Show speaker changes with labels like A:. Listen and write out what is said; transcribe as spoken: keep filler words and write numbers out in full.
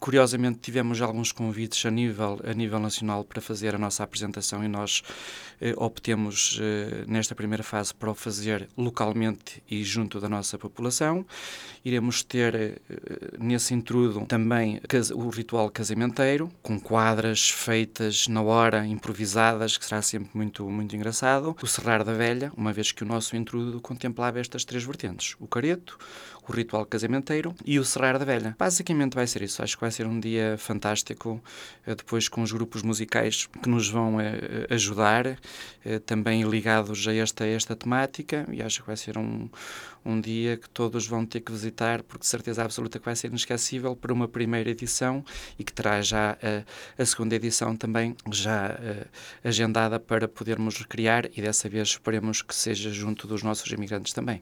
A: Curiosamente, tivemos alguns convites a nível, a nível nacional para fazer a nossa apresentação e nós eh, optemos, eh, nesta primeira fase, para o fazer localmente e junto da nossa população. Iremos ter, eh, nesse intrudo, também o ritual casamenteiro, com quadras feitas na hora, improvisadas, que será sempre muito, muito engraçado. O Serrar da Velha, uma vez que o nosso intrudo contemplava estas três vertentes: o careto, o ritual casamenteiro e o Serrar da Velha. Basicamente vai ser isso. Acho que vai ser um dia fantástico, depois com os grupos musicais que nos vão ajudar, também ligados a esta, a esta temática, e acho que vai ser um, um dia que todos vão ter que visitar, porque de certeza absoluta que vai ser inesquecível para uma primeira edição e que terá já a, a segunda edição também já uh, agendada para podermos recriar, e dessa vez esperemos que seja junto dos nossos imigrantes também.